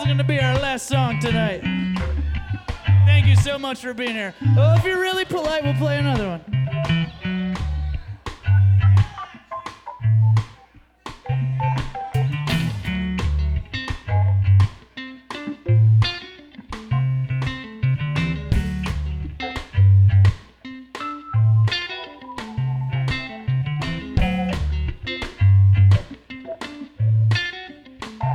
going to be our last song tonight. Thank you so much for being here. Oh, if you're really polite, we'll play another one.